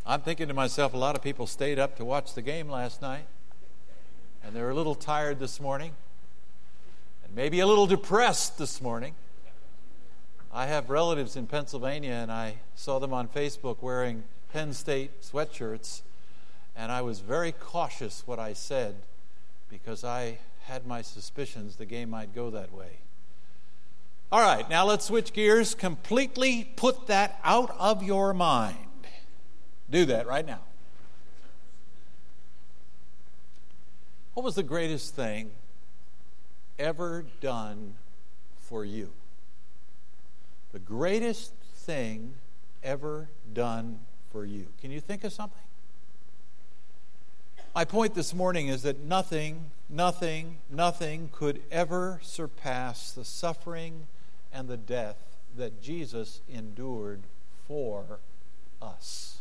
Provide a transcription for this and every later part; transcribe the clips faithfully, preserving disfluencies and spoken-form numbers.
I'm thinking to myself, a lot of people stayed up to watch the game last night, and they're a little tired this morning, and maybe a little depressed this morning. I have relatives in Pennsylvania, and I saw them on Facebook wearing Penn State sweatshirts, and I was very cautious what I said because I had my suspicions the game might go that way. All right, now let's switch gears. Completely put that out of your mind. Do that right now. What was the greatest thing ever done for you? The greatest thing ever done for you. Can you think of something? My point this morning is that nothing, nothing, nothing could ever surpass the suffering and the death that Jesus endured for us.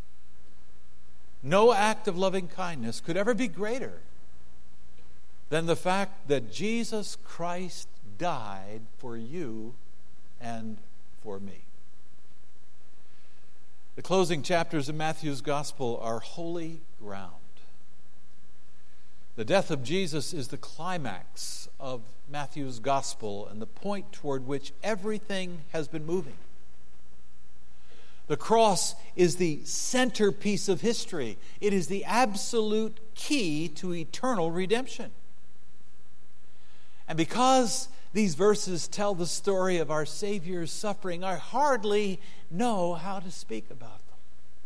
No act of loving kindness could ever be greater than the fact that Jesus Christ died for you and for me. The closing chapters of Matthew's Gospel are holy ground. The death of Jesus is the climax of Matthew's Gospel and the point toward which everything has been moving. The cross is the centerpiece of history. It is the absolute key to eternal redemption. And because these verses tell the story of our Savior's suffering, I hardly know how to speak about them.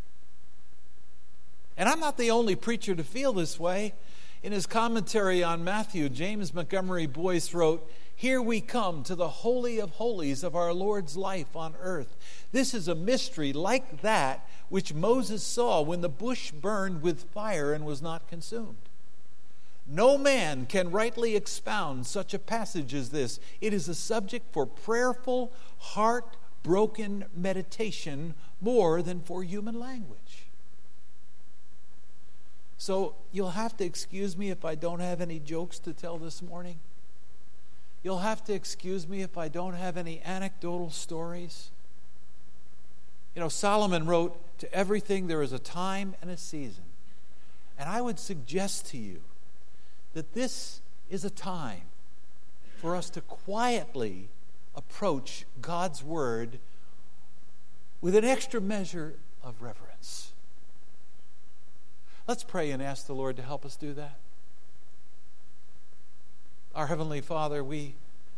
And I'm not the only preacher to feel this way. In his commentary on Matthew, James Montgomery Boyce wrote, "Here we come to the Holy of Holies of our Lord's life on earth. This is a mystery like that which Moses saw when the bush burned with fire and was not consumed. No man can rightly expound such a passage as this. It is a subject for prayerful, heart-broken meditation more than for human language." So you'll have to excuse me if I don't have any jokes to tell this morning. You'll have to excuse me if I don't have any anecdotal stories. You know, Solomon wrote, "To everything there is a time and a season." And I would suggest to you that this is a time for us to quietly approach God's Word with an extra measure of reverence. Let's pray and ask the Lord to help us do that. Our Heavenly Father, we,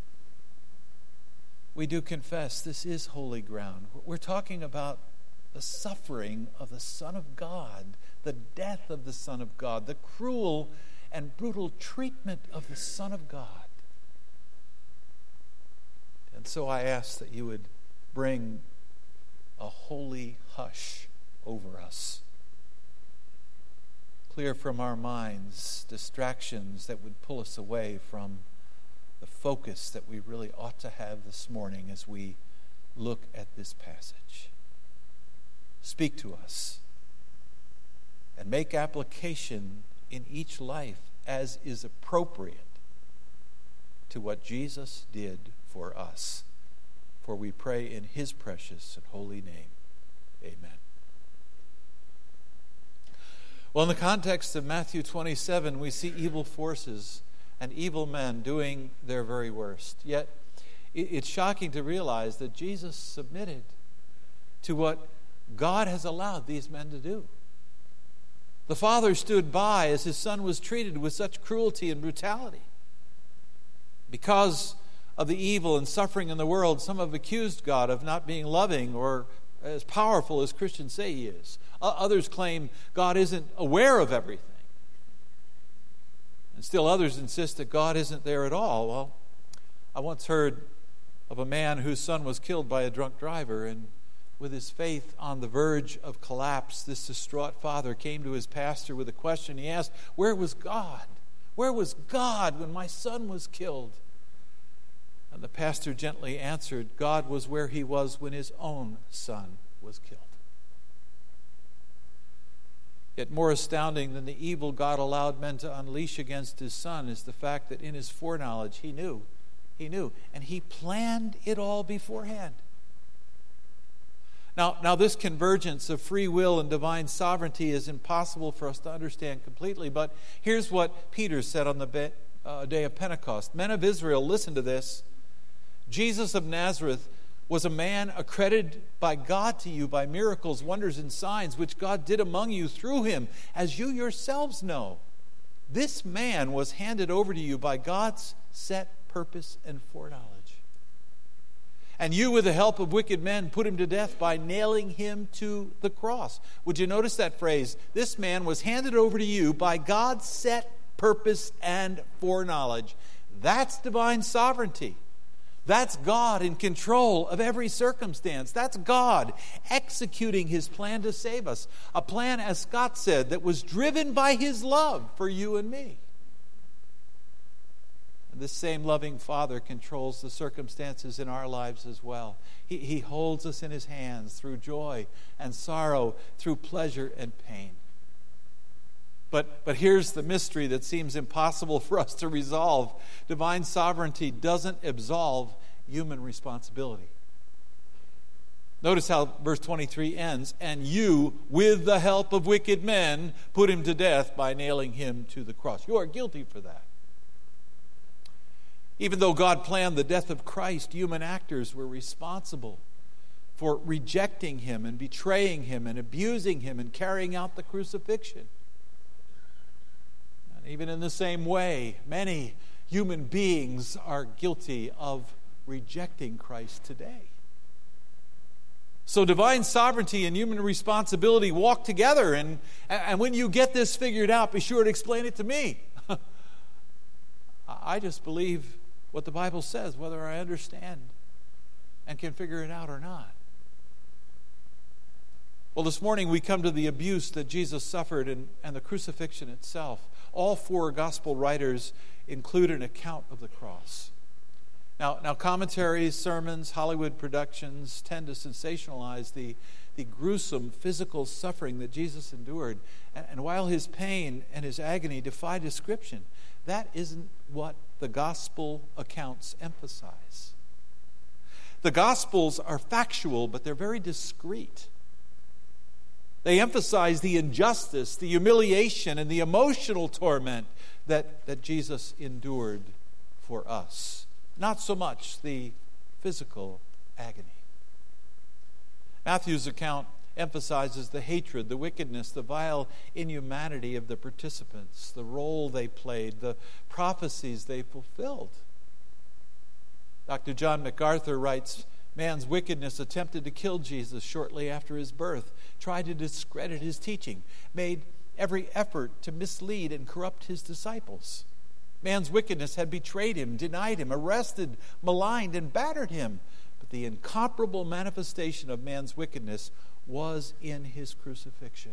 we do confess this is holy ground. We're talking about the suffering of the Son of God, the death of the Son of God, the cruel and brutal treatment of the Son of God. And so I ask that you would bring a holy hush over us. Clear from our minds distractions that would pull us away from the focus that we really ought to have this morning as we look at this passage. Speak to us and make application in each life as is appropriate to what Jesus did for us. For we pray in his precious and holy name. Amen. Well, in the context of Matthew twenty-seven, we see evil forces and evil men doing their very worst. Yet, it's shocking to realize that Jesus submitted to what God has allowed these men to do. The Father stood by as his Son was treated with such cruelty and brutality. Because of the evil and suffering in the world, some have accused God of not being loving or as powerful as Christians say he is. Others claim God isn't aware of everything. And still others insist that God isn't there at all. Well, I once heard of a man whose son was killed by a drunk driver, and with his faith on the verge of collapse, this distraught father came to his pastor with a question. He asked, "Where was God? Where was God when my son was killed?" And the pastor gently answered, "God was where he was when his own son was killed." Yet more astounding than the evil God allowed men to unleash against his son is the fact that in his foreknowledge he knew, he knew, and he planned it all beforehand. Now, now, this convergence of free will and divine sovereignty is impossible for us to understand completely, but here's what Peter said on the be- uh, day of Pentecost. Men of Israel, listen to this. Jesus of Nazareth was a man accredited by God to you by miracles, wonders, and signs, which God did among you through him, as you yourselves know. This man was handed over to you by God's set purpose and foreknowledge. And you, with the help of wicked men, put him to death by nailing him to the cross. Would you notice that phrase? This man was handed over to you by God's set purpose and foreknowledge. That's divine sovereignty. That's God in control of every circumstance. That's God executing his plan to save us. A plan, as Scott said, that was driven by his love for you and me. And this same loving Father controls the circumstances in our lives as well. He, he holds us in his hands through joy and sorrow, through pleasure and pain. But, but here's the mystery that seems impossible for us to resolve. Divine sovereignty doesn't absolve human responsibility. Notice how verse twenty-three ends. And you, with the help of wicked men, put him to death by nailing him to the cross. You are guilty for that. Even though God planned the death of Christ, human actors were responsible for rejecting him and betraying him and abusing him and carrying out the crucifixion. And even in the same way, many human beings are guilty of rejecting Christ today. So divine sovereignty and human responsibility walk together, and, and when you get this figured out, be sure to explain it to me. I just believe what the Bible says, whether I understand and can figure it out or not. Well, this morning we come to the abuse that Jesus suffered and, and the crucifixion itself. All four gospel writers include an account of the cross. Now, now commentaries, sermons, Hollywood productions tend to sensationalize the, the gruesome physical suffering that Jesus endured. And, and while his pain and his agony defy description, that isn't what the gospel accounts emphasize. The gospels are factual, but they're very discreet. They emphasize the injustice, the humiliation, and the emotional torment that, that Jesus endured for us. Not so much the physical agony. Matthew's account emphasizes the hatred, the wickedness, the vile inhumanity of the participants, the role they played, the prophecies they fulfilled. Doctor John MacArthur writes, man's wickedness attempted to kill Jesus shortly after his birth, tried to discredit his teaching, made every effort to mislead and corrupt his disciples. Man's wickedness had betrayed him, denied him, arrested, maligned, and battered him. But the incomparable manifestation of man's wickedness was in his crucifixion.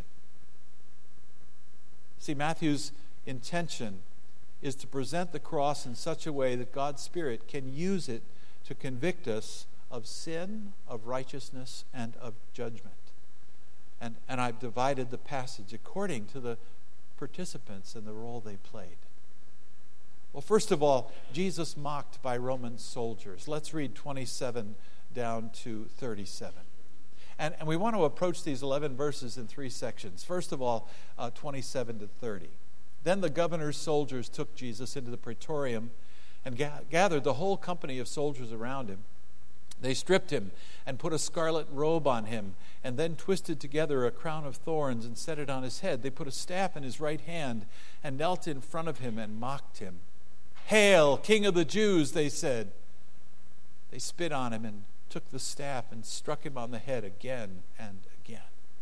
See, Matthew's intention is to present the cross in such a way that God's Spirit can use it to convict us of sin, of righteousness, and of judgment. And, and I've divided the passage according to the participants and the role they played. Well, first of all, Jesus mocked by Roman soldiers. Let's read twenty-seven down to thirty-seven. And, and we want to approach these eleven verses in three sections. First of all, uh, twenty-seven to thirty. Then the governor's soldiers took Jesus into the praetorium and ga- gathered the whole company of soldiers around him. They stripped him and put a scarlet robe on him, and then twisted together a crown of thorns and set it on his head. They put a staff in his right hand and knelt in front of him and mocked him. "Hail, King of the Jews," they said. They spit on him and took the staff and struck him on the head again and again.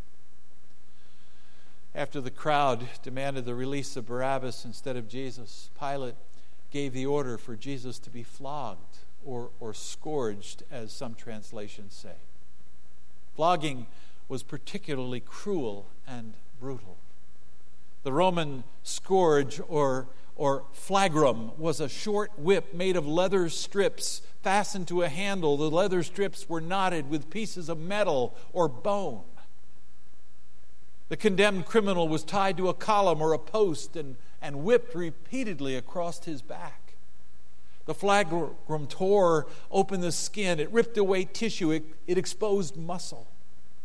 After the crowd demanded the release of Barabbas instead of Jesus, Pilate gave the order for Jesus to be flogged or, or scourged, as some translations say. Flogging was particularly cruel and brutal. The Roman scourge or, or flagrum was a short whip made of leather strips fastened to a handle. The leather strips were knotted with pieces of metal or bone. The condemned criminal was tied to a column or a post and, and whipped repeatedly across his back. The flagrum tore open the skin. It ripped away tissue. It, it exposed muscle.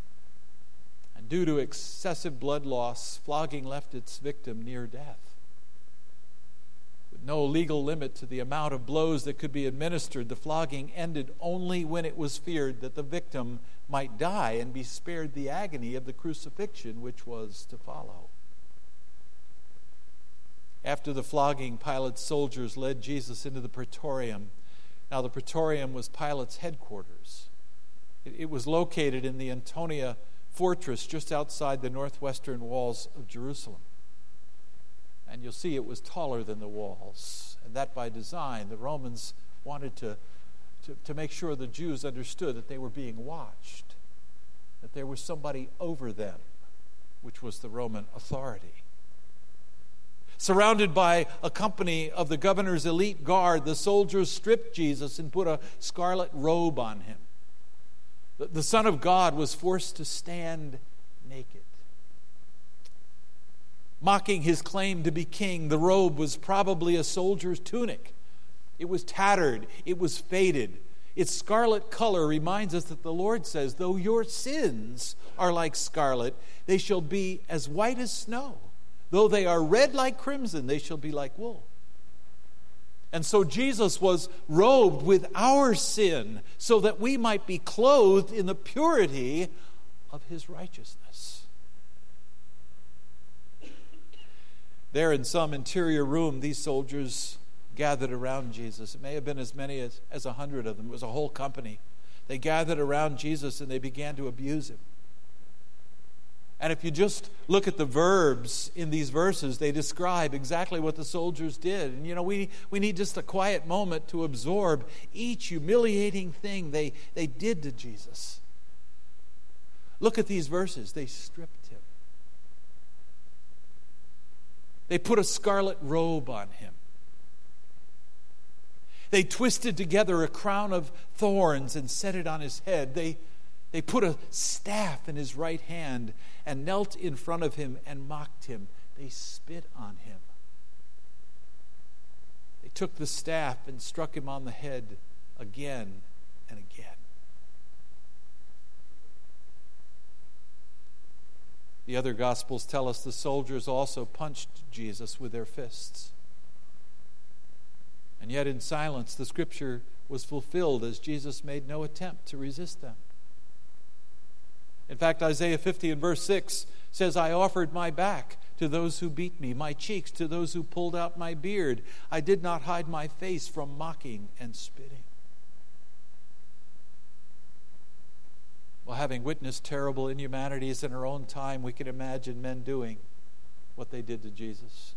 And due to excessive blood loss, flogging left its victim near death. With no legal limit to the amount of blows that could be administered, the flogging ended only when it was feared that the victim might die and be spared the agony of the crucifixion which was to follow. After the flogging, Pilate's soldiers led Jesus into the praetorium. Now, the praetorium was Pilate's headquarters. It, it was located in the Antonia fortress just outside the northwestern walls of Jerusalem. And you'll see it was taller than the walls, and that by design. The Romans wanted to, to, to make sure the Jews understood that they were being watched, that there was somebody over them, which was the Roman authority. Surrounded by a company of the governor's elite guard, the soldiers stripped Jesus and put a scarlet robe on him. The, the Son of God was forced to stand naked. Mocking his claim to be king, the robe was probably a soldier's tunic. It was tattered. It was faded. Its scarlet color reminds us that the Lord says, though your sins are like scarlet, they shall be as white as snow. Though they are red like crimson, they shall be like wool. And so Jesus was robed with our sin so that we might be clothed in the purity of his righteousness. There in some interior room, these soldiers gathered around Jesus. It may have been as many as, as a hundred of them. It was a whole company. They gathered around Jesus and they began to abuse him. And if you just look at the verbs in these verses, they describe exactly what the soldiers did. And you know, we, we need just a quiet moment to absorb each humiliating thing they, they did to Jesus. Look at these verses. They stripped him. They put a scarlet robe on him. They twisted together a crown of thorns and set it on his head. They, they put a staff in his right hand and knelt in front of him and mocked him. They spit on him. They took the staff and struck him on the head again and again. The other Gospels tell us the soldiers also punched Jesus with their fists. And yet in silence, the Scripture was fulfilled as Jesus made no attempt to resist them. In fact, Isaiah fifty and verse six says, I offered my back to those who beat me, my cheeks to those who pulled out my beard. I did not hide my face from mocking and spitting. Well, having witnessed terrible inhumanities in our own time, we can imagine men doing what they did to Jesus.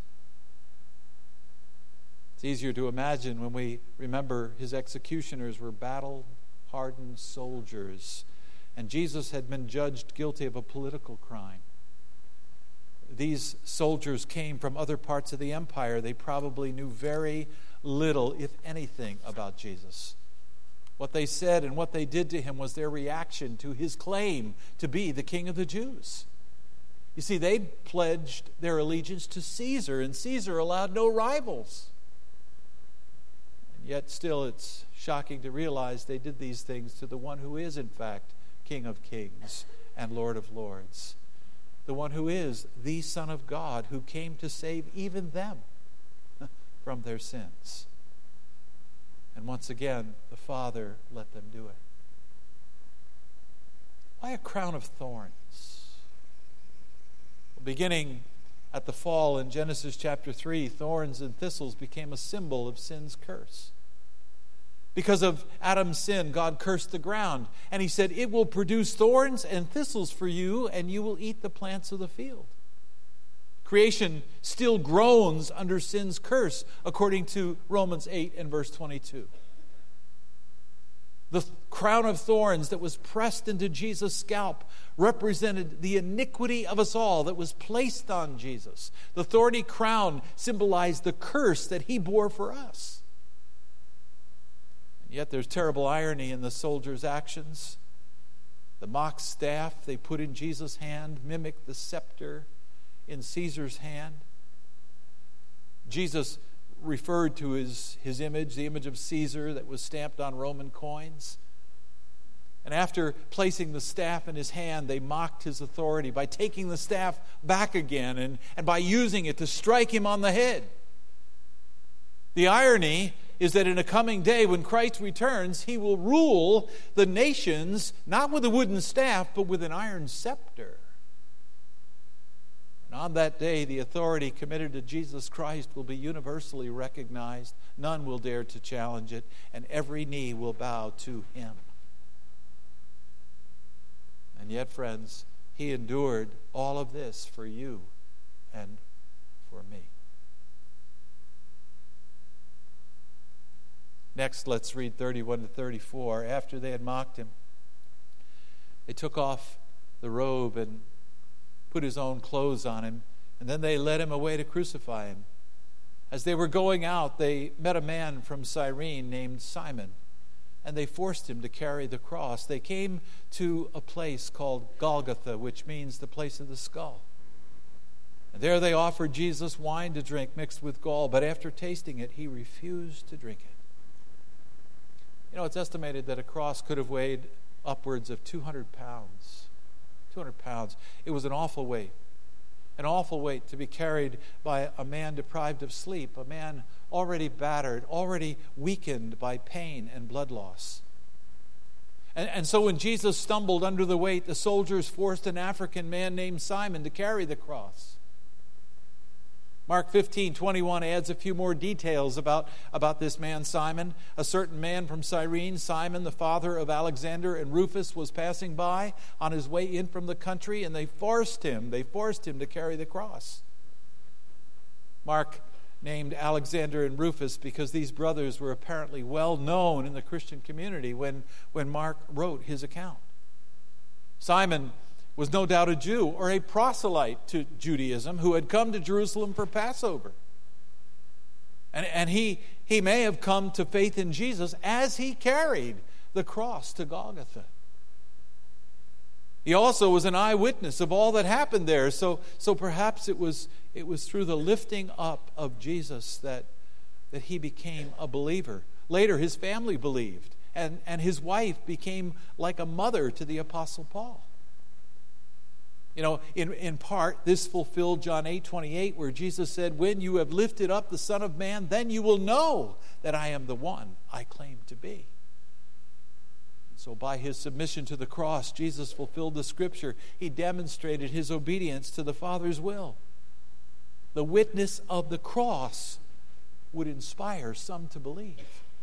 It's easier to imagine when we remember his executioners were battle-hardened soldiers, and Jesus had been judged guilty of a political crime. These soldiers came from other parts of the empire. They probably knew very little, if anything, about Jesus. What they said and what they did to him was their reaction to his claim to be the King of the Jews. You see, they'd pledged their allegiance to Caesar, and Caesar allowed no rivals. And yet still it's shocking to realize they did these things to the one who is, in fact, King of Kings and Lord of Lords. The one who is the Son of God, who came to save even them from their sins. And once again, the Father let them do it. Why a crown of thorns? Well, beginning at the fall in Genesis chapter three, thorns and thistles became a symbol of sin's curse. Because of Adam's sin, God cursed the ground. And he said, it will produce thorns and thistles for you, and you will eat the plants of the field. Creation still groans under sin's curse, according to Romans eight and verse twenty-two. The crown of thorns that was pressed into Jesus' scalp represented the iniquity of us all that was placed on Jesus. The thorny crown symbolized the curse that he bore for us. And yet there's terrible irony in the soldiers' actions. The mock staff they put in Jesus' hand mimicked the scepter in Caesar's hand. Jesus referred to his, his image, the image of Caesar that was stamped on Roman coins. And after placing the staff in his hand, they mocked his authority by taking the staff back again and, and by using it to strike him on the head. The irony is that in a coming day when Christ returns, he will rule the nations not with a wooden staff, but with an iron scepter. And on that day, the authority committed to Jesus Christ will be universally recognized. None will dare to challenge it, and every knee will bow to him. And yet, friends, he endured all of this for you and for me. Next, let's read thirty-one to thirty-four. After they had mocked him, they took off the robe and put his own clothes on him, and then they led him away to crucify him. As they were going out, they met a man from Cyrene named Simon, and they forced him to carry the cross. They came to a place called Golgotha, which means the place of the skull. And there they offered Jesus wine to drink mixed with gall, but after tasting it, he refused to drink it. You know, it's estimated that a cross could have weighed upwards of two hundred pounds. two hundred pounds. It was an awful weight. An awful weight to be carried by a man deprived of sleep, a man already battered, already weakened by pain and blood loss. And, and so when Jesus stumbled under the weight, the soldiers forced an African man named Simon to carry the cross. Mark fifteen twenty-one adds a few more details about, about this man Simon. A certain man from Cyrene, Simon, the father of Alexander and Rufus, was passing by on his way in from the country, and they forced him, they forced him to carry the cross. Mark named Alexander and Rufus because these brothers were apparently well known in the Christian community when, when Mark wrote his account. Simon was no doubt a Jew or a proselyte to Judaism who had come to Jerusalem for Passover. And, and he, he may have come to faith in Jesus as he carried the cross to Golgotha. He also was an eyewitness of all that happened there. So, so perhaps it was, it was through the lifting up of Jesus that, that he became a believer. Later, his family believed, and, and his wife became like a mother to the Apostle Paul. You know, in, in part, this fulfilled John eight twenty-eight, where Jesus said, "When you have lifted up the Son of Man, then you will know that I am the one I claim to be." And so by his submission to the cross, Jesus fulfilled the Scripture. He demonstrated his obedience to the Father's will. The witness of the cross would inspire some to believe.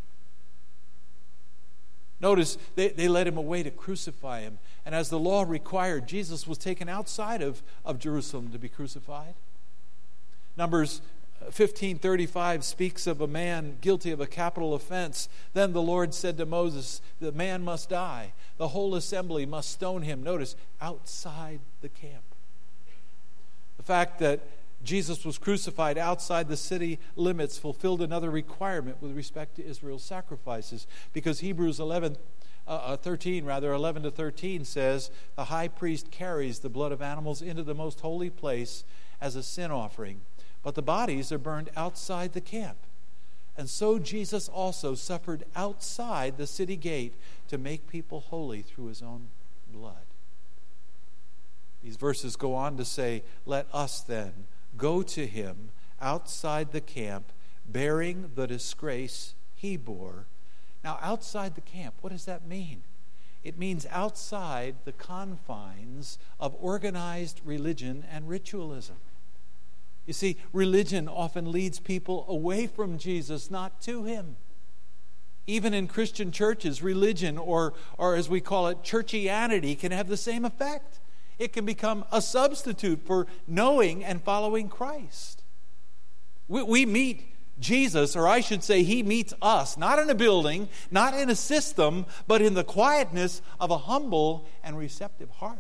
Notice, they, they led him away to crucify him. And as the law required, Jesus was taken outside of, of Jerusalem to be crucified. Numbers fifteen thirty-five speaks of a man guilty of a capital offense. Then the Lord said to Moses, "The man must die. The whole assembly must stone him." Notice, outside the camp. The fact that Jesus was crucified outside the city limits fulfilled another requirement with respect to Israel's sacrifices, because Hebrews eleven, uh, thirteen, rather eleven to thirteen says, "The high priest carries the blood of animals into the most holy place as a sin offering, but the bodies are burned outside the camp. And so Jesus also suffered outside the city gate to make people holy through his own blood." These verses go on to say, "Let us then go to him outside the camp, bearing the disgrace he bore." Now, outside the camp, what does that mean? It means outside the confines of organized religion and ritualism. You see, religion often leads people away from Jesus, not to him. Even in Christian churches, religion, or, or as we call it, churchianity, can have the same effect. It can become a substitute for knowing and following Christ. We, we meet Jesus, or I should say he meets us, not in a building, not in a system, but in the quietness of a humble and receptive heart.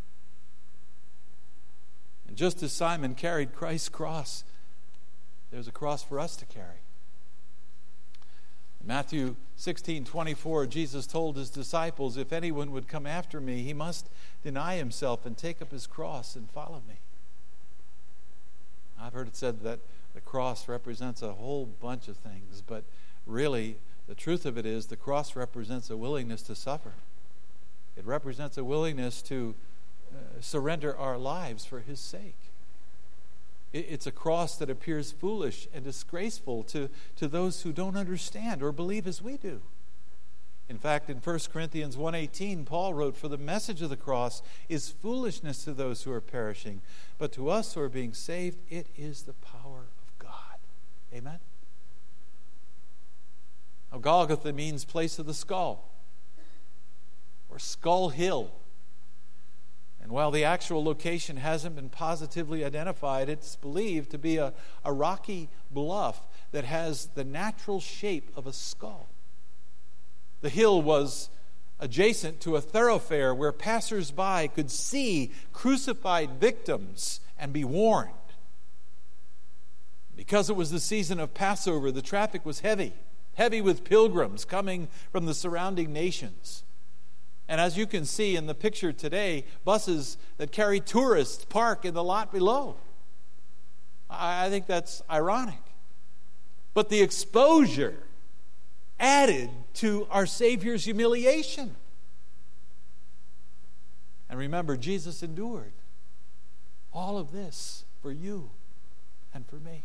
And just as Simon carried Christ's cross, there's a cross for us to carry. In Matthew sixteen twenty-four, Jesus told his disciples, "If anyone would come after me, he must deny himself and take up his cross and follow me." I've heard it said that the cross represents a whole bunch of things, but really the truth of it is the cross represents a willingness to suffer. It represents a willingness to uh, surrender our lives for His sake. It, it's a cross that appears foolish and disgraceful to, to those who don't understand or believe as we do. In fact, in First Corinthians one eighteen, Paul wrote, "For the message of the cross is foolishness to those who are perishing, but to us who are being saved, it is the power of God." Amen? Now, Golgotha means place of the skull, or Skull Hill. And while the actual location hasn't been positively identified, it's believed to be a, a rocky bluff that has the natural shape of a skull. The hill was adjacent to a thoroughfare where passers-by could see crucified victims and be warned. Because it was the season of Passover, the traffic was heavy, heavy with pilgrims coming from the surrounding nations. And as you can see in the picture today, buses that carry tourists park in the lot below. I think that's ironic. But the exposure added to our Savior's humiliation. And remember, Jesus endured all of this for you and for me.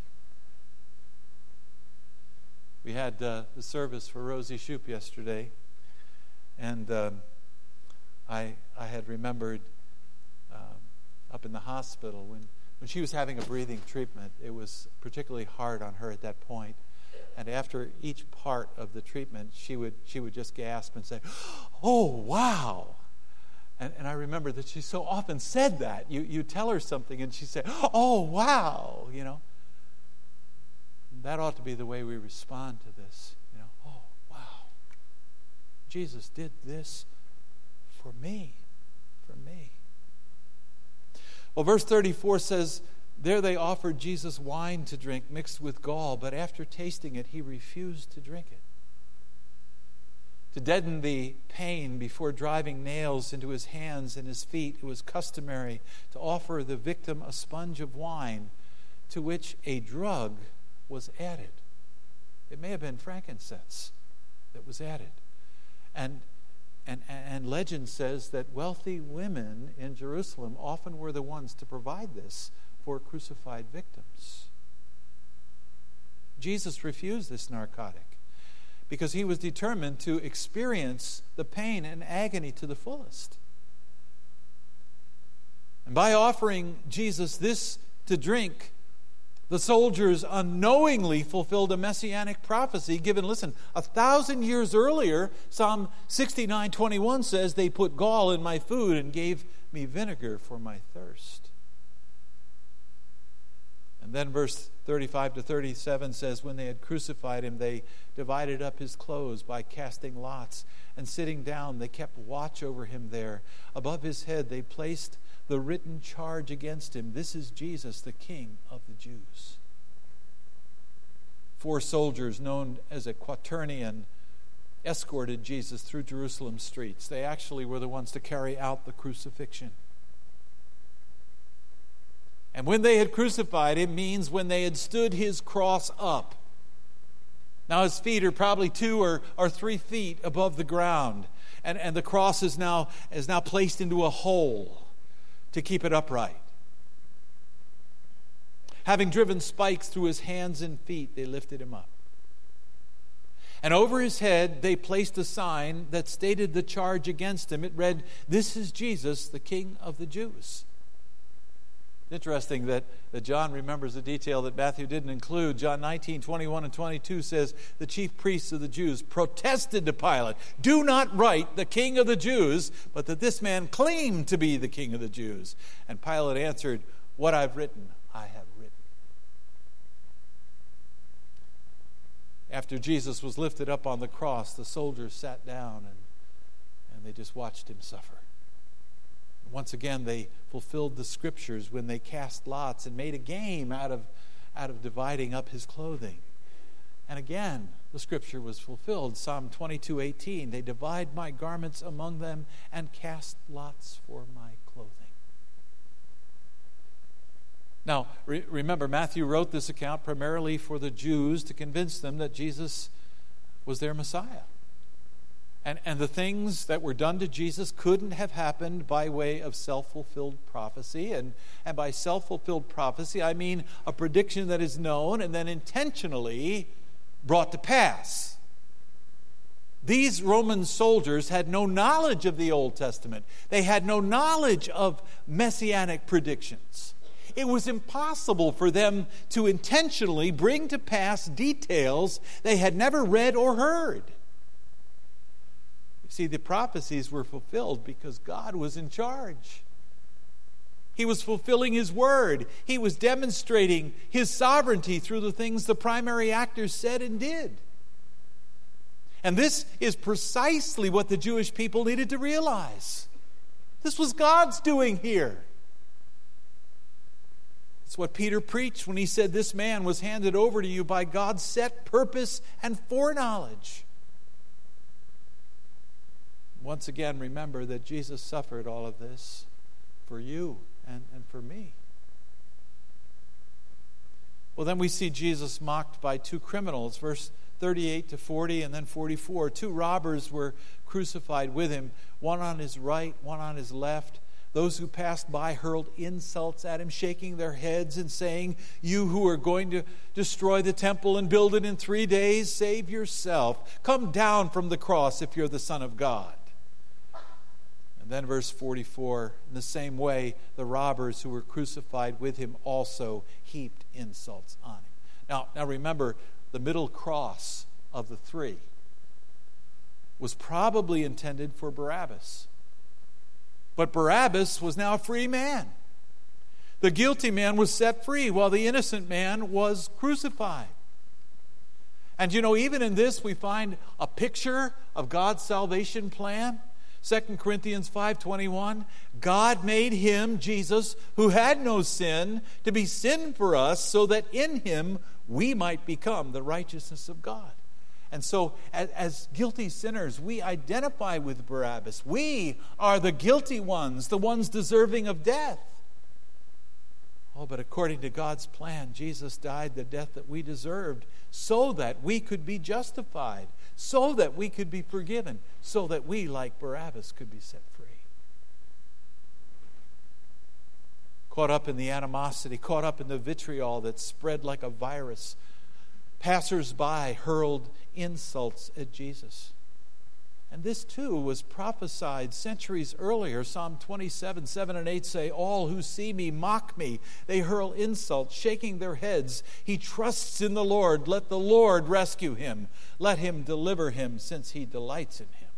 We had uh, the service for Rosie Shoup yesterday, and um, I I had remembered um, up in the hospital when, when she was having a breathing treatment. It was particularly hard on her at that point. And after each part of the treatment, she would she would just gasp and say, "Oh, wow." And, and I remember that she so often said that. You you tell her something and she said, "Oh, wow," you know. That ought to be the way we respond to this. You know, oh, wow. Jesus did this for me, for me. Well, verse thirty-four says, "There they offered Jesus wine to drink mixed with gall, but after tasting it, he refused to drink it." To deaden the pain before driving nails into his hands and his feet, it was customary to offer the victim a sponge of wine to which a drug was added. It may have been frankincense that was added. And And, and legend says that wealthy women in Jerusalem often were the ones to provide this for crucified victims. Jesus refused this narcotic because he was determined to experience the pain and agony to the fullest. And by offering Jesus this to drink, the soldiers unknowingly fulfilled a messianic prophecy given, listen, a thousand years earlier. Psalm sixty-nine twenty-one says, "They put gall in my food and gave me vinegar for my thirst." And then verse thirty-five to thirty-seven says, "When they had crucified him, they divided up his clothes by casting lots, and sitting down, they kept watch over him there. Above his head they placed the written charge against him, 'This is Jesus, the King of the Jews.'" Four soldiers known as a quaternion escorted Jesus through Jerusalem streets. They actually were the ones to carry out the crucifixion. And when they had crucified him means when they had stood his cross up. Now his feet are probably two or, or three feet above the ground. And, and the cross is now, is now placed into a hole to keep it upright. Having driven spikes through his hands and feet, they lifted him up. And over his head, they placed a sign that stated the charge against him. It read, "This is Jesus, the King of the Jews." Interesting that, that John remembers a detail that Matthew didn't include. John nineteen twenty-one and twenty-two says, "The chief priests of the Jews protested to Pilate, 'Do not write the King of the Jews, but that this man claimed to be the King of the Jews.' And Pilate answered, 'What I've written, I have written.'" After Jesus was lifted up on the cross, the soldiers sat down and, and they just watched him suffer. Once again, they fulfilled the scriptures when they cast lots and made a game out of, out of dividing up his clothing. And again, the scripture was fulfilled. Psalm twenty-two eighteen, "They divide my garments among them and cast lots for my clothing." Now, re- remember, Matthew wrote this account primarily for the Jews to convince them that Jesus was their Messiah. And, and the things that were done to Jesus couldn't have happened by way of self-fulfilled prophecy. And, and by self-fulfilled prophecy, I mean a prediction that is known and then intentionally brought to pass. These Roman soldiers had no knowledge of the Old Testament. They had no knowledge of messianic predictions. It was impossible for them to intentionally bring to pass details they had never read or heard. See, the prophecies were fulfilled because God was in charge. He was fulfilling His word. He was demonstrating His sovereignty through the things the primary actors said and did. And this is precisely what the Jewish people needed to realize. This was God's doing here. It's what Peter preached when he said this man was handed over to you by God's set purpose and foreknowledge. Once again, remember that Jesus suffered all of this for you and, and for me. Well, then we see Jesus mocked by two criminals, verse thirty-eight to forty and then forty-four. Two robbers were crucified with him, one on his right, one on his left. Those who passed by hurled insults at him, shaking their heads and saying, "You who are going to destroy the temple and build it in three days, save yourself. Come down from the cross if you're the Son of God." And then verse forty-four, in the same way, the robbers who were crucified with him also heaped insults on him. Now, now remember, the middle cross of the three was probably intended for Barabbas. But Barabbas was now a free man. The guilty man was set free while the innocent man was crucified. And you know, even in this we find a picture of God's salvation plan. Second Corinthians five twenty-one, God made him, Jesus, who had no sin, to be sin for us, so that in him we might become the righteousness of God. And so, as, as guilty sinners, we identify with Barabbas. We are the guilty ones, the ones deserving of death. Oh, but according to God's plan, Jesus died the death that we deserved so that we could be justified, so that we could be forgiven, so that we, like Barabbas, could be set free. Caught up in the animosity, caught up in the vitriol that spread like a virus, passers-by hurled insults at Jesus. And this too was prophesied centuries earlier. Psalm twenty-seven, seven and eight say, "All who see me mock me. They hurl insults, shaking their heads. He trusts in the Lord. Let the Lord rescue him. Let him deliver him, since he delights in him."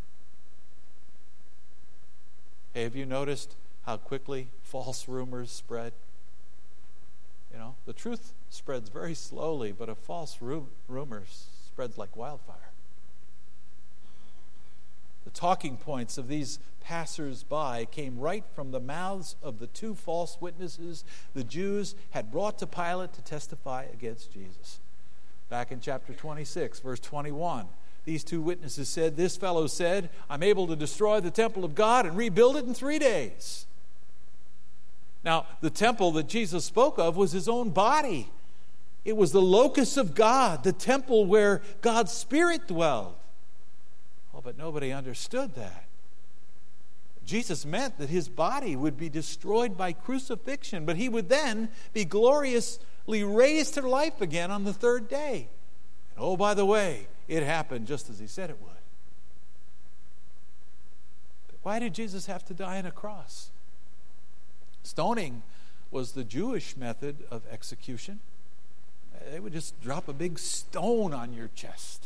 Hey, have you noticed how quickly false rumors spread? You know, the truth spreads very slowly, but a false ru- rumor spreads like wildfire. The talking points of these passers-by came right from the mouths of the two false witnesses the Jews had brought to Pilate to testify against Jesus. Back in chapter twenty-six, verse twenty-one, these two witnesses said, "This fellow said, I'm able to destroy the temple of God and rebuild it in three days." Now, the temple that Jesus spoke of was his own body. It was the locus of God, the temple where God's Spirit dwelled. Oh, but nobody understood that. Jesus meant that his body would be destroyed by crucifixion, but he would then be gloriously raised to life again on the third day. And oh, by the way, it happened just as he said it would. But why did Jesus have to die on a cross? Stoning was the Jewish method of execution. They would just drop a big stone on your chest.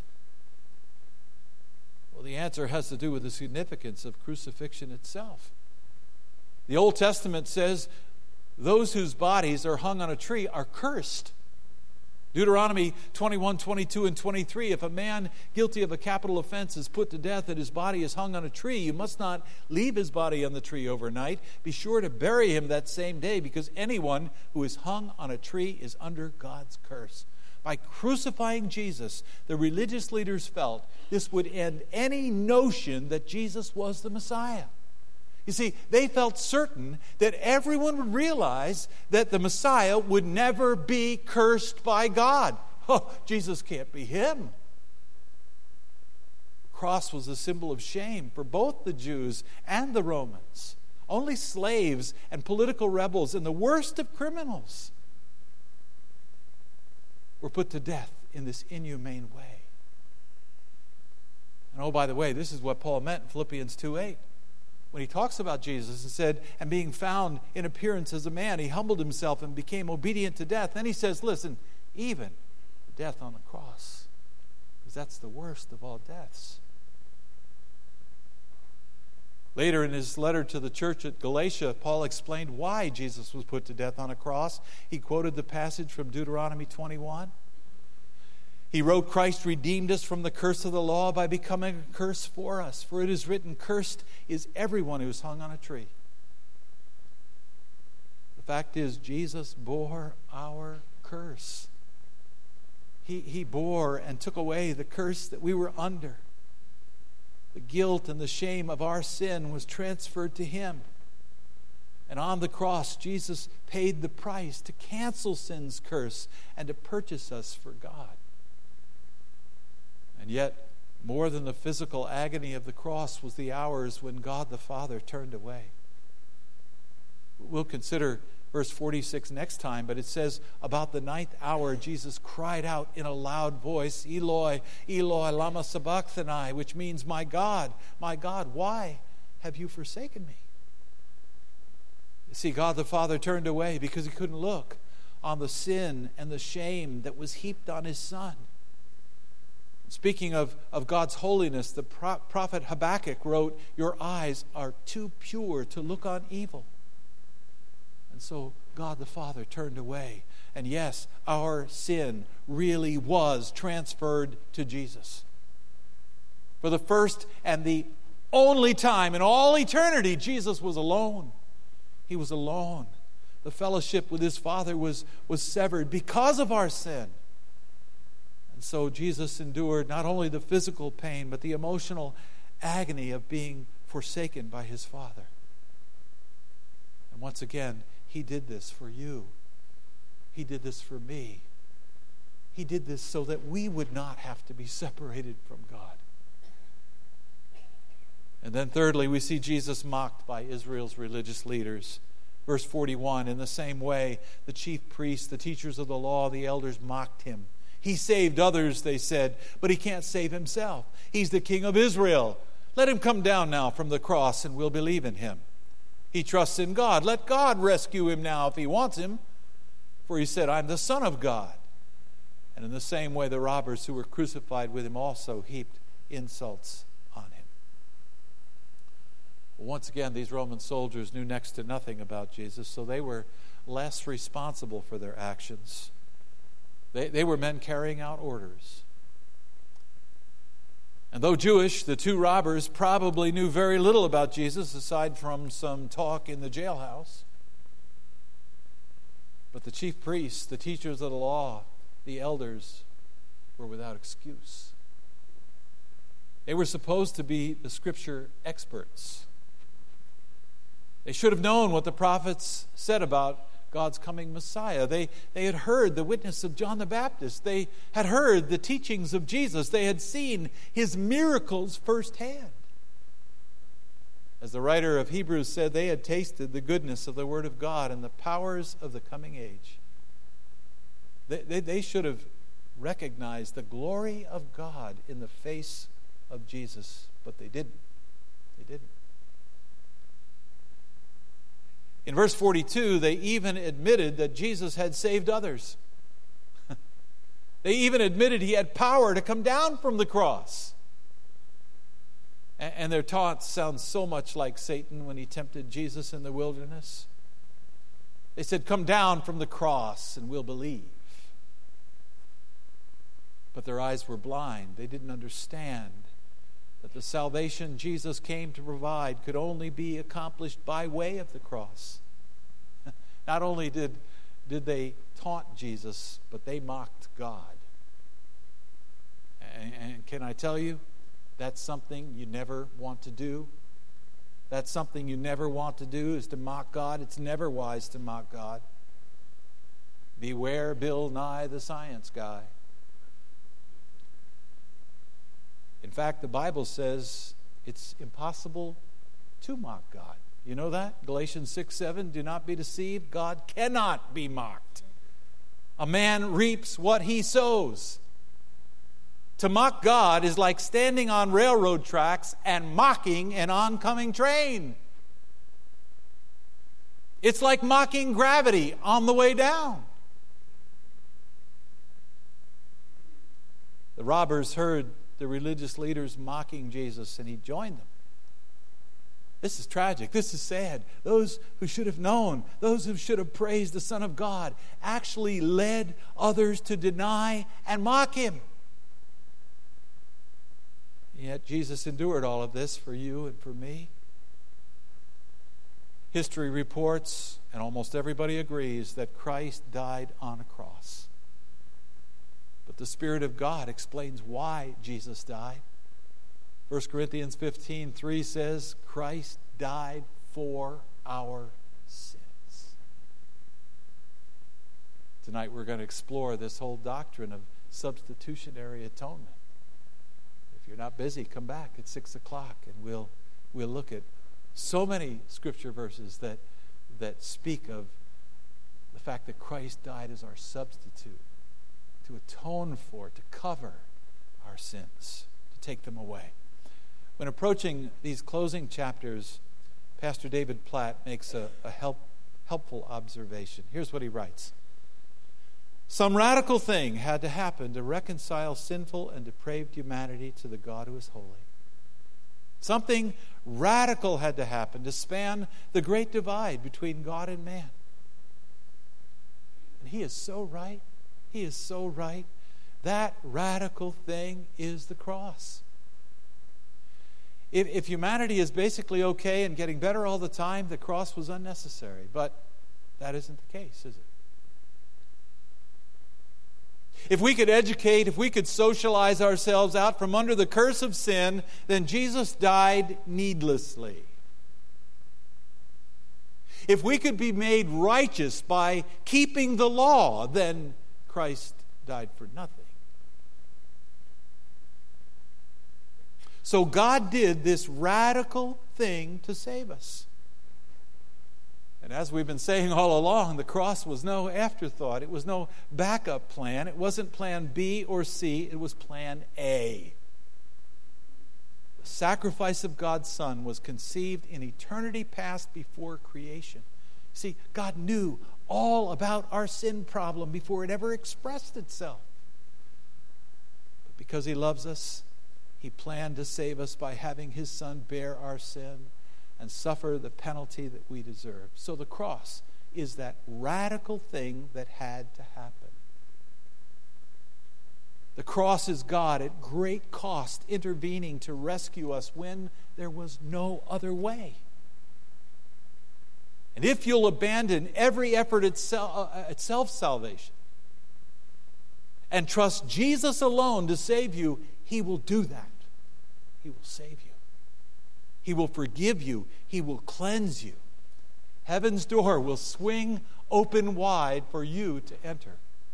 Well, the answer has to do with the significance of crucifixion itself. The Old Testament says those whose bodies are hung on a tree are cursed. Deuteronomy twenty-one, twenty-two, and twenty-three, if a man guilty of a capital offense is put to death and his body is hung on a tree, you must not leave his body on the tree overnight. Be sure to bury him that same day, because anyone who is hung on a tree is under God's curse. By crucifying Jesus, the religious leaders felt this would end any notion that Jesus was the Messiah. You see, they felt certain that everyone would realize that the Messiah would never be cursed by God. Oh, Jesus can't be him. cross was a symbol of shame for both the Jews and the Romans. Only slaves and political rebels and the worst of criminals were put to death in this inhumane way. And oh, by the way, this is what Paul meant in Philippians two eight. When he talks about Jesus and said, and being found in appearance as a man, he humbled himself and became obedient to death. Then he says, listen, even death on the cross, because that's the worst of all deaths. Later in his letter to the church at Galatia, Paul explained why Jesus was put to death on a cross. He quoted the passage from Deuteronomy twenty-one. He wrote, Christ redeemed us from the curse of the law by becoming a curse for us. For it is written, cursed is everyone who is hung on a tree. The fact is, Jesus bore our curse. He, he bore and took away the curse that we were under. The guilt and the shame of our sin was transferred to him. And on the cross, Jesus paid the price to cancel sin's curse and to purchase us for God. And yet, more than the physical agony of the cross was the hours when God the Father turned away. We'll consider verse forty-six next time, but it says, about the ninth hour, Jesus cried out in a loud voice, Eloi, Eloi, lama sabachthani, which means, my God, my God, why have you forsaken me? You see, God the Father turned away because he couldn't look on the sin and the shame that was heaped on his Son. Speaking of, of God's holiness, the pro- prophet Habakkuk wrote, your eyes are too pure to look on evil. And so God the Father turned away. And yes, our sin really was transferred to Jesus. For the first and the only time in all eternity, Jesus was alone. He was alone. The fellowship with his Father was, was severed because of our sin. And so Jesus endured not only the physical pain, but the emotional agony of being forsaken by his Father. And once again, he did this for you. He did this for me. He did this so that we would not have to be separated from God. And then thirdly, we see Jesus mocked by Israel's religious leaders. Verse forty-one, in the same way, the chief priests, the teachers of the law, the elders mocked him. He saved others, they said, but he can't save himself. He's the King of Israel. Let him come down now from the cross and we'll believe in him. He trusts in God. Let God rescue him now if he wants him. For he said, I'm the Son of God. And in the same way, the robbers who were crucified with him also heaped insults on him. Well, once again, these Roman soldiers knew next to nothing about Jesus, so they were less responsible for their actions. They, they were men carrying out orders. And though Jewish, the two robbers probably knew very little about Jesus aside from some talk in the jailhouse. But the chief priests, the teachers of the law, the elders were without excuse. They were supposed to be the scripture experts. They should have known what the prophets said about God's coming Messiah. They, they had heard the witness of John the Baptist. They had heard the teachings of Jesus. They had seen his miracles firsthand. As the writer of Hebrews said, they had tasted the goodness of the Word of God and the powers of the coming age. They, they, they should have recognized the glory of God in the face of Jesus, but they didn't. They didn't. In verse forty-two, they even admitted that Jesus had saved others. They even admitted he had power to come down from the cross. And their taunts sound so much like Satan when he tempted Jesus in the wilderness. They said, come down from the cross and we'll believe. But their eyes were blind. They didn't understand that the salvation Jesus came to provide could only be accomplished by way of the cross. Not only did, did they taunt Jesus, but they mocked God. And, and can I tell you, that's something you never want to do. That's something you never want to do, is to mock God. It's never wise to mock God. Beware Bill Nye the science guy. In fact, the Bible says it's impossible to mock God. You know that? Galatians six seven, do not be deceived. God cannot be mocked. A man reaps what he sows. To mock God is like standing on railroad tracks and mocking an oncoming train. It's like mocking gravity on the way down. The robbers heard the religious leaders mocking Jesus, and he joined them. This is tragic. This is sad. Those who should have known, those who should have praised the Son of God, actually led others to deny and mock him. Yet Jesus endured all of this for you and for me. History reports, and almost everybody agrees, that Christ died on a cross. But the Spirit of God explains why Jesus died. First Corinthians fifteen three says, Christ died for our sins. Tonight we're going to explore this whole doctrine of substitutionary atonement. If you're not busy, come back at six o'clock and we'll we'll look at so many scripture verses that that speak of the fact that Christ died as our substitute, to atone for, to cover our sins, to take them away. When approaching these closing chapters, Pastor David Platt makes a, a help, helpful observation. Here's what he writes. Some radical thing had to happen to reconcile sinful and depraved humanity to the God who is holy. Something radical had to happen to span the great divide between God and man. And he is so right. He is so right. That radical thing is the cross. If, if humanity is basically okay and getting better all the time, the cross was unnecessary. But that isn't the case, is it? If we could educate, if we could socialize ourselves out from under the curse of sin, then Jesus died needlessly. If we could be made righteous by keeping the law, then Christ died for nothing. So God did this radical thing to save us. And as we've been saying all along, the cross was no afterthought. It was no backup plan. It wasn't plan B or C. It was plan A. The sacrifice of God's Son was conceived in eternity past before creation. See, God knew all about our sin problem before it ever expressed itself. But because He loves us, He planned to save us by having His Son bear our sin and suffer the penalty that we deserve. So the cross is that radical thing that had to happen. The cross is God at great cost intervening to rescue us when there was no other way. And if you'll abandon every effort at self-salvation and trust Jesus alone to save you, He will do that. He will save you. He will forgive you. He will cleanse you. Heaven's door will swing open wide for you to enter.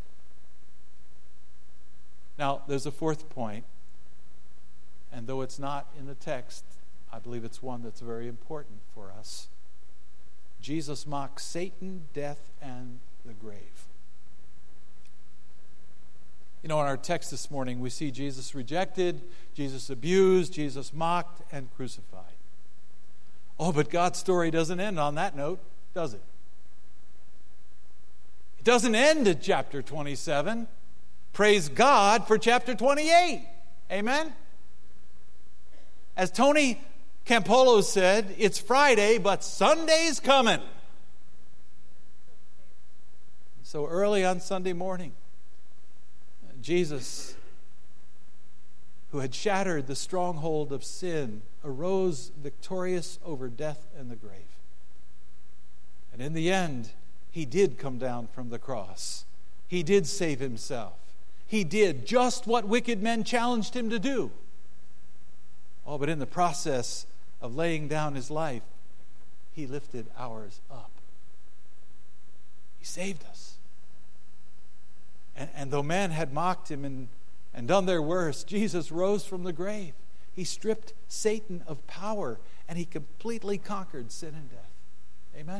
Now, there's a fourth point, and though it's not in the text, I believe it's one that's very important for us. Jesus mocked Satan, death, and the grave. You know, in our text this morning, we see Jesus rejected, Jesus abused, Jesus mocked, and crucified. Oh, but God's story doesn't end on that note, does it? It doesn't end at chapter twenty-seven. Praise God for chapter twenty-eight. Amen? As Tony Campolo said, it's Friday, but Sunday's coming. So early on Sunday morning, Jesus, who had shattered the stronghold of sin, arose victorious over death and the grave. And in the end, He did come down from the cross. He did save Himself. He did just what wicked men challenged Him to do. Oh, but in the process of laying down His life, He lifted ours up. He saved us. And, and though man had mocked Him and and done their worst, Jesus rose from the grave. He stripped Satan of power, and he completely conquered sin and death. Amen?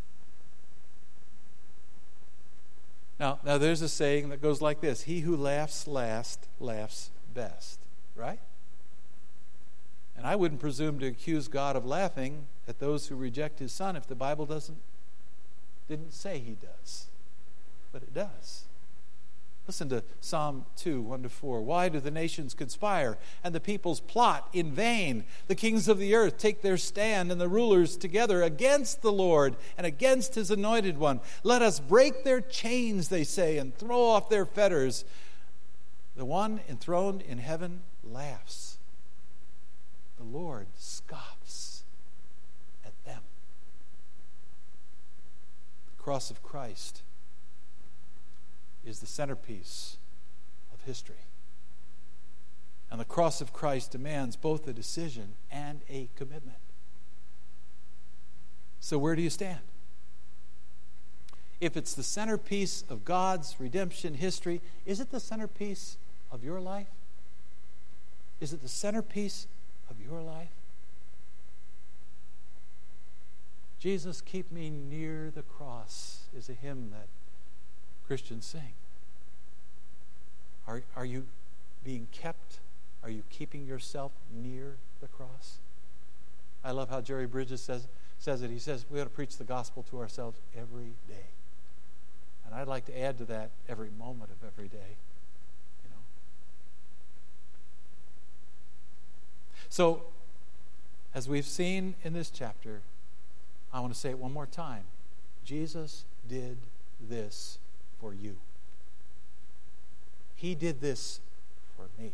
Now, now there's a saying that goes like this: he who laughs last laughs best. Right? And I wouldn't presume to accuse God of laughing at those who reject his Son if the Bible doesn't didn't say he does. But it does. Listen to Psalm two, one to four. Why do the nations conspire and the peoples plot in vain? The kings of the earth take their stand and the rulers together against the Lord and against his anointed one. Let us break their chains, they say, and throw off their fetters. The one enthroned in heaven laughs. The Lord scoffs at them. The cross of Christ is the centerpiece of history. And the cross of Christ demands both a decision and a commitment. So where do you stand? If it's the centerpiece of God's redemption history, is it the centerpiece of your life? Is it the centerpiece of your life? Jesus, keep me near the cross is a hymn that Christians sing. Are, are you being kept? Are you keeping yourself near the cross? I love how Jerry Bridges says, says it. He says we ought to preach the gospel to ourselves every day. And I'd like to add to that every moment of every day. You know. So, as we've seen in this chapter, I want to say it one more time. Jesus did this for you. He did this for me.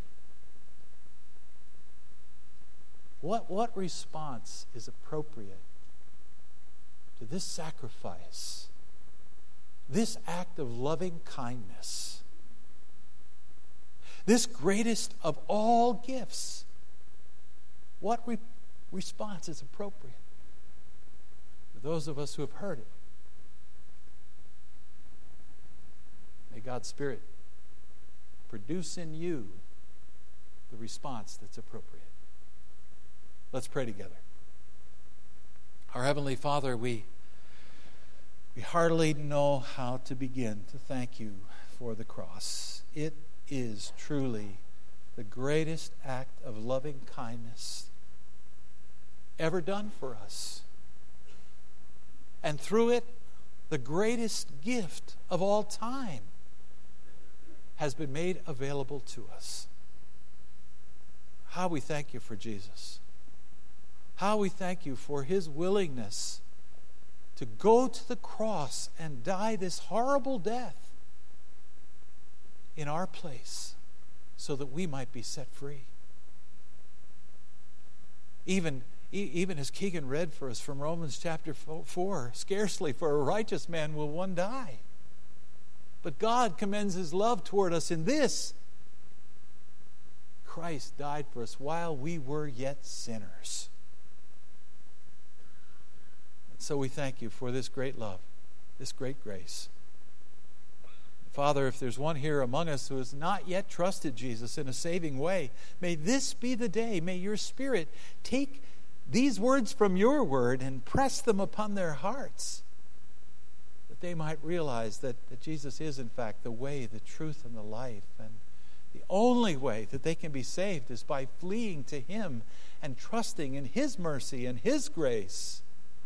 What, what response is appropriate to this sacrifice, this act of loving kindness, this greatest of all gifts? What re- response is appropriate for those of us who have heard it? May God's Spirit produce in you the response that's appropriate. Let's pray together. Our Heavenly Father, we, we hardly know how to begin to thank you for the cross. It is truly the greatest act of loving kindness ever done for us. And through it, the greatest gift of all time has been made available to us. How we thank you for Jesus. How we thank you for his willingness to go to the cross and die this horrible death in our place so that we might be set free. Even, even as Keegan read for us from Romans chapter four, scarcely for a righteous man will one die. But God commends his love toward us in this: Christ died for us while we were yet sinners. And so we thank you for this great love, this great grace. Father, if there's one here among us who has not yet trusted Jesus in a saving way, may this be the day. May your Spirit take these words from your word and press them upon their hearts, that they might realize that, that Jesus is, in fact, the way, the truth, and the life. And the only way that they can be saved is by fleeing to him and trusting in his mercy and his grace,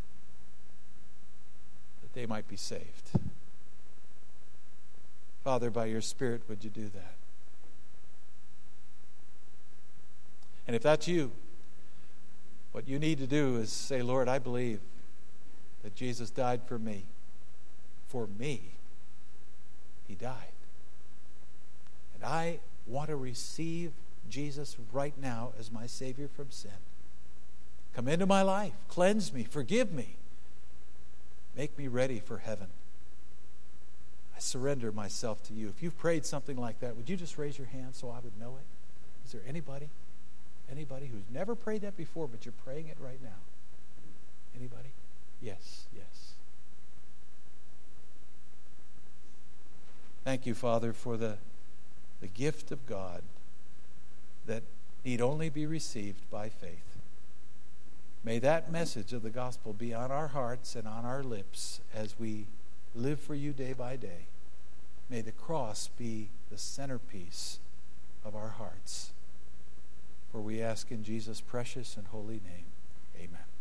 that they might be saved. Father, by your Spirit, would you do that? And if that's you, what you need to do is say, Lord, I believe that Jesus died for me. For me, he died. And I want to receive Jesus right now as my Savior from sin. Come into my life. Cleanse me. Forgive me. Make me ready for heaven. I surrender myself to you. If you've prayed something like that, would you just raise your hand so I would know it? Is there anybody? Anybody who's never prayed that before, but you're praying it right now? Anybody? Yes, yes. Thank you, Father, for the the gift of God that need only be received by faith. May that message of the gospel be on our hearts and on our lips as we live for you day by day. May the cross be the centerpiece of our hearts. For we ask in Jesus' precious and holy name, amen.